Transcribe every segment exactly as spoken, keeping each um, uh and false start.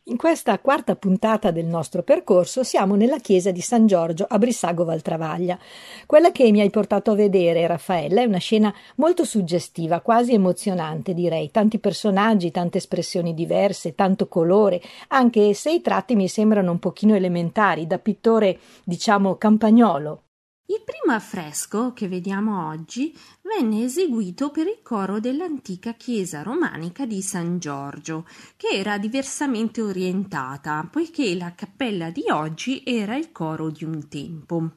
In questa quarta puntata del nostro percorso siamo nella chiesa di San Giorgio a Brissago Valtravaglia. Quella che mi hai portato a vedere, Raffaella, è una scena molto suggestiva, quasi emozionante direi. Tanti personaggi, tante espressioni diverse, tanto colore, anche se i tratti mi sembrano un pochino elementari, da pittore diciamo campagnolo. Il primo affresco che vediamo oggi venne eseguito per il coro dell'antica chiesa romanica di San Giorgio, che era diversamente orientata, poiché la cappella di oggi era il coro di un tempo. Un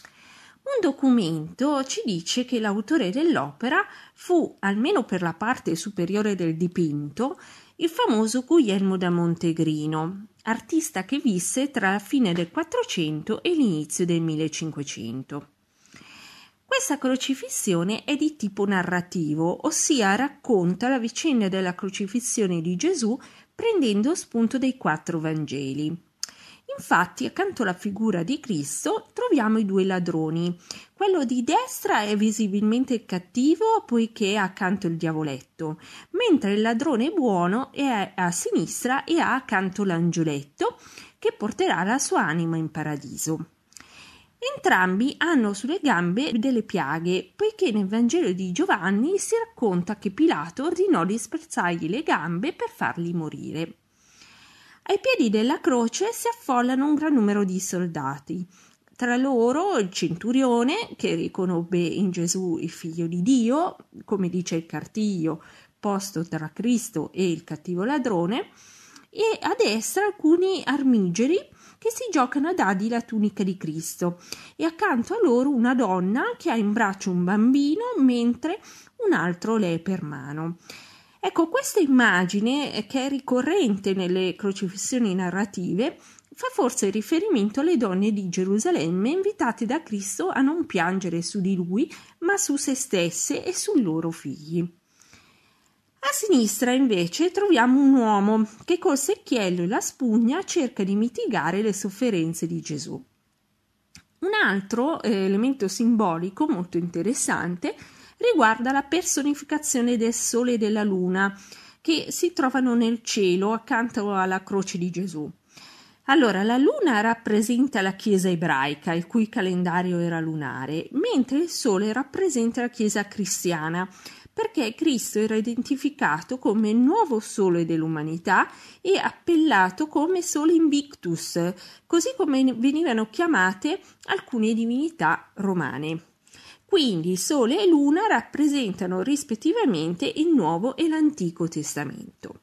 documento ci dice che l'autore dell'opera fu, almeno per la parte superiore del dipinto, il famoso Guglielmo da Montegrino, artista che visse tra la fine del Quattrocento e l'inizio del millecinquecento. Questa crocifissione è di tipo narrativo, ossia racconta la vicenda della crocifissione di Gesù prendendo spunto dai quattro Vangeli. Infatti, accanto alla figura di Cristo troviamo i due ladroni. Quello di destra è visibilmente il cattivo, poiché ha accanto il diavoletto, mentre il ladrone buono è a sinistra e ha accanto l'angioletto, che porterà la sua anima in paradiso. Entrambi hanno sulle gambe delle piaghe, poiché nel Vangelo di Giovanni si racconta che Pilato ordinò di spezzargli le gambe per farli morire. Ai piedi della croce si affollano un gran numero di soldati, tra loro il centurione che riconobbe in Gesù il figlio di Dio, come dice il cartiglio posto tra Cristo e il cattivo ladrone, e a destra alcuni armigeri che si giocano a dadi la tunica di Cristo, e accanto a loro una donna che ha in braccio un bambino mentre un altro le è per mano. Ecco, questa immagine, che è ricorrente nelle crocifissioni narrative, fa forse riferimento alle donne di Gerusalemme invitate da Cristo a non piangere su di lui, ma su se stesse e sui loro figli. A sinistra invece troviamo un uomo che col secchiello e la spugna cerca di mitigare le sofferenze di Gesù. Un altro eh, elemento simbolico molto interessante riguarda la personificazione del sole e della luna che si trovano nel cielo accanto alla croce di Gesù. Allora, la luna rappresenta la chiesa ebraica, il cui calendario era lunare, mentre il sole rappresenta la chiesa cristiana, perché Cristo era identificato come il nuovo sole dell'umanità e appellato come sole invictus, così come venivano chiamate alcune divinità romane. Quindi Sole e Luna rappresentano rispettivamente il Nuovo e l'Antico Testamento.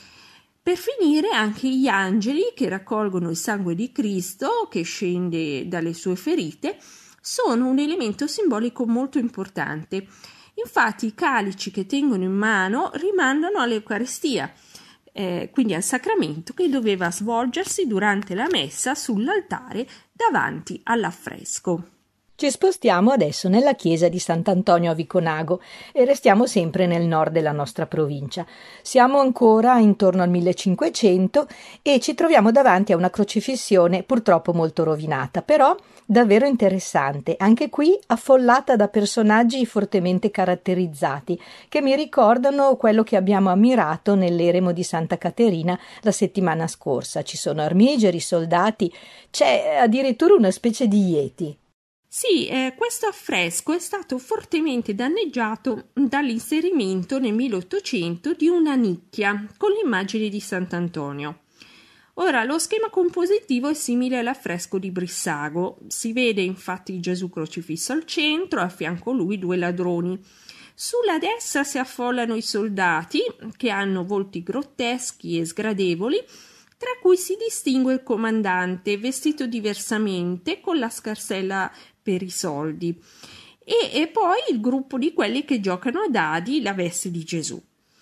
Per finire, anche gli angeli che raccolgono il sangue di Cristo che scende dalle sue ferite sono un elemento simbolico molto importante. Infatti i calici che tengono in mano rimandano all'Eucaristia, eh, quindi al sacramento che doveva svolgersi durante la messa sull'altare davanti all'affresco. Ci spostiamo adesso nella chiesa di Sant'Antonio a Viconago e restiamo sempre nel nord della nostra provincia. Siamo ancora intorno al millecinquecento e ci troviamo davanti a una crocifissione purtroppo molto rovinata, però davvero interessante, anche qui affollata da personaggi fortemente caratterizzati che mi ricordano quello che abbiamo ammirato nell'eremo di Santa Caterina la settimana scorsa. Ci sono armigeri, soldati, c'è addirittura una specie di ieti. Sì, eh, questo affresco è stato fortemente danneggiato dall'inserimento nel milleottocento di una nicchia con l'immagine di Sant'Antonio. Ora, lo schema compositivo è simile all'affresco di Brissago. Si vede infatti Gesù crocifisso al centro, a fianco lui due ladroni. Sulla destra si affollano i soldati, che hanno volti grotteschi e sgradevoli, tra cui si distingue il comandante, vestito diversamente, con la scarsella per i soldi, e, e poi il gruppo di quelli che giocano a dadi la veste di Gesù.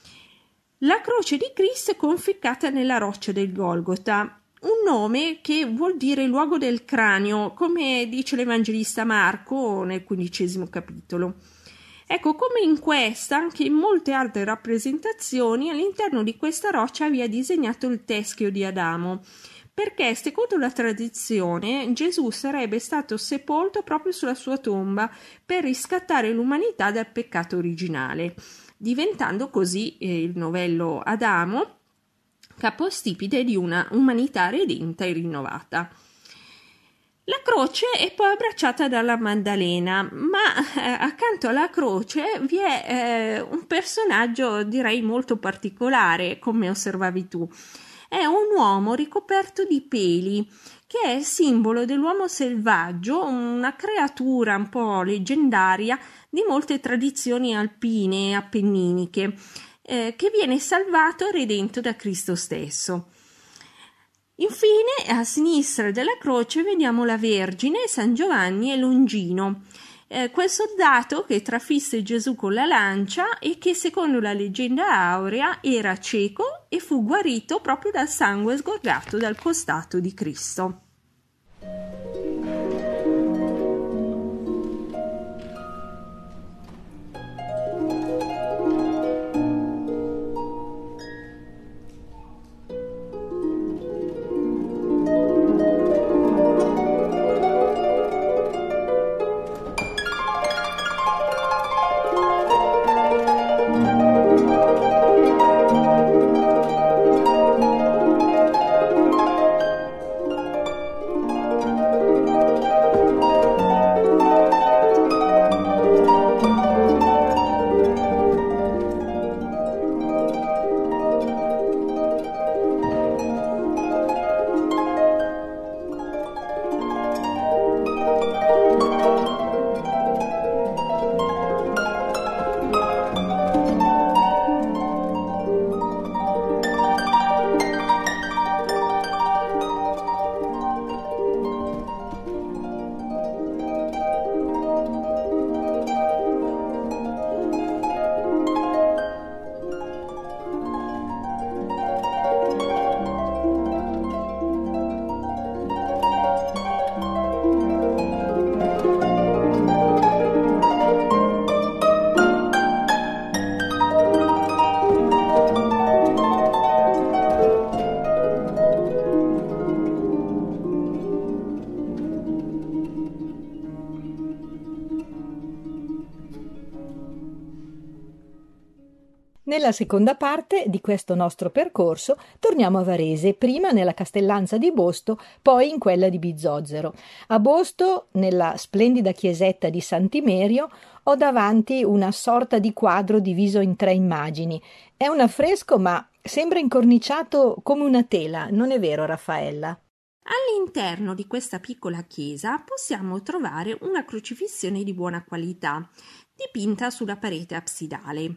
La croce di Cristo è conficcata nella roccia del Golgota, un nome che vuol dire luogo del cranio, come dice l'Evangelista Marco nel quindicesimo capitolo. Ecco, come in questa, anche in molte altre rappresentazioni, all'interno di questa roccia vi è disegnato il teschio di Adamo, perché secondo la tradizione Gesù sarebbe stato sepolto proprio sulla sua tomba per riscattare l'umanità dal peccato originale, diventando così eh, il novello Adamo capostipite di una umanità redenta e rinnovata. La croce è poi abbracciata dalla Maddalena, ma eh, accanto alla croce vi è eh, un personaggio, direi, molto particolare, come osservavi tu. È un uomo ricoperto di peli, che è simbolo dell'uomo selvaggio, una creatura un po' leggendaria di molte tradizioni alpine e appenniniche, eh, che viene salvato e redento da Cristo stesso. Infine, a sinistra della croce vediamo la Vergine, San Giovanni e Longino, eh, quel soldato che trafisse Gesù con la lancia e che, secondo la leggenda aurea, era cieco e fu guarito proprio dal sangue sgorgato dal costato di Cristo. Nella seconda parte di questo nostro percorso torniamo a Varese, prima nella Castellanza di Bosto, poi in quella di Bizzozero. A Bosto, nella splendida chiesetta di Sant'Imerio, ho davanti una sorta di quadro diviso in tre immagini. È un affresco, ma sembra incorniciato come una tela, non è vero, Raffaella? All'interno di questa piccola chiesa possiamo trovare una crocifissione di buona qualità, dipinta sulla parete absidale.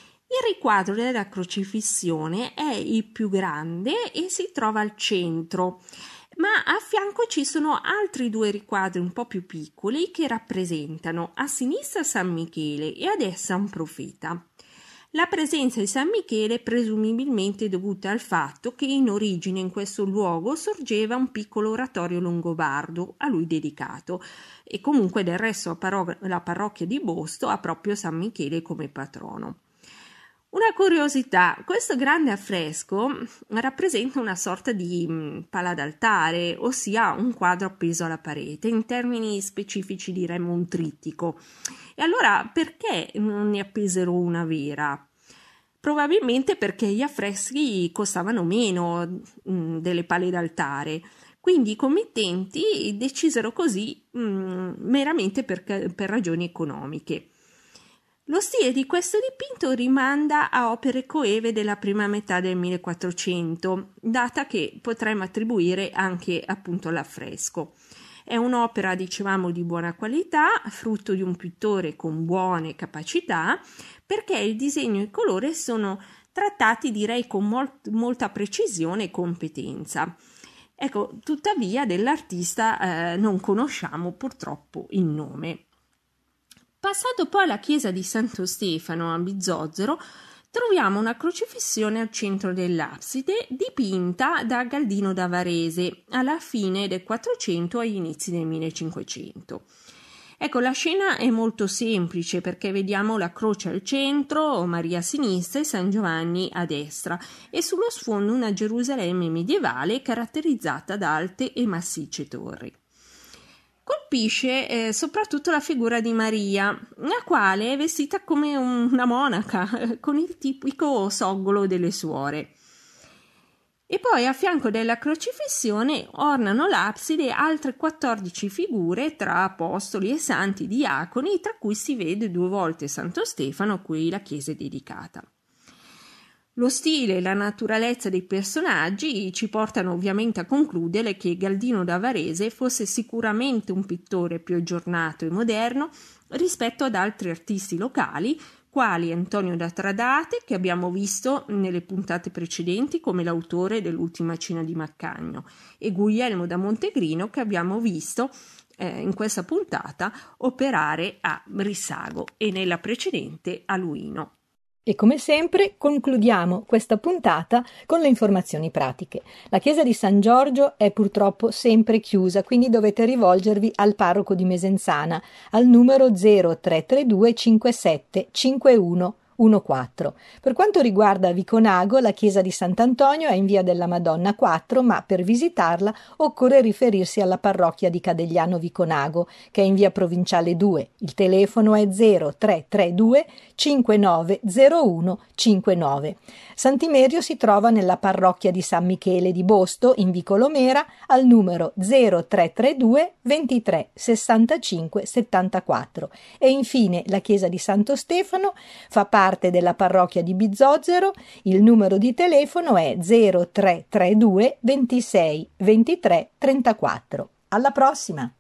Il riquadro della crocifissione è il più grande e si trova al centro, ma a fianco ci sono altri due riquadri un po' più piccoli che rappresentano a sinistra San Michele e a destra un profeta. La presenza di San Michele è presumibilmente dovuta al fatto che in origine in questo luogo sorgeva un piccolo oratorio longobardo a lui dedicato, e comunque del resto la, parro- la parrocchia di Bosto ha proprio San Michele come patrono. Una curiosità, questo grande affresco rappresenta una sorta di mh, pala d'altare, ossia un quadro appeso alla parete, in termini specifici diremmo un trittico. E allora perché non ne appresero una vera? Probabilmente perché gli affreschi costavano meno mh, delle pale d'altare, quindi i committenti decisero così mh, meramente per, per ragioni economiche. Lo stile di questo dipinto rimanda a opere coeve della prima metà del millequattrocento, data che potremmo attribuire anche appunto all'affresco. È un'opera, dicevamo, di buona qualità, frutto di un pittore con buone capacità, perché il disegno e il colore sono trattati, direi, con molt- molta precisione e competenza. Ecco, tuttavia dell'artista eh, non conosciamo purtroppo il nome. Passato poi alla chiesa di Santo Stefano a Bizzozero, troviamo una crocifissione al centro dell'abside dipinta da Galdino da Varese alla fine del quattrocento agli inizi del millecinquecento. Ecco, la scena è molto semplice perché vediamo la croce al centro, Maria a sinistra e San Giovanni a destra, e sullo sfondo una Gerusalemme medievale caratterizzata da alte e massicce torri. Colpisce eh, soprattutto la figura di Maria, la quale è vestita come una monaca, con il tipico soggolo delle suore. E poi a fianco della crocifissione ornano l'abside altre quattordici figure tra apostoli e santi diaconi, tra cui si vede due volte Santo Stefano, a cui la chiesa è dedicata. Lo stile e la naturalezza dei personaggi ci portano ovviamente a concludere che Galdino da Varese fosse sicuramente un pittore più aggiornato e moderno rispetto ad altri artisti locali, quali Antonio da Tradate, che abbiamo visto nelle puntate precedenti come l'autore dell'Ultima Cena di Maccagno, e Guglielmo da Montegrino, che abbiamo visto eh, in questa puntata operare a Brissago e nella precedente a Luino. E come sempre concludiamo questa puntata con le informazioni pratiche. La chiesa di San Giorgio è purtroppo sempre chiusa, quindi dovete rivolgervi al parroco di Mesenzana al numero zero tre tre due cinque sette cinque uno uno quattro. Per quanto riguarda Viconago, la chiesa di Sant'Antonio è in via della Madonna quattro, ma per visitarla occorre riferirsi alla parrocchia di Cadegliano Viconago, che è in via Provinciale due. Il telefono è zero tre tre due cinque nove zero uno cinque nove. Sant'Imerio si trova nella parrocchia di San Michele di Bosto, in Vicolo Mera, al numero zero tre tre due ventitré sessantacinque settantaquattro. E infine la chiesa di Santo Stefano fa parte della parrocchia di Bizzozero. Il numero di telefono è zero tre tre due ventisei ventitré trentaquattro. Alla prossima!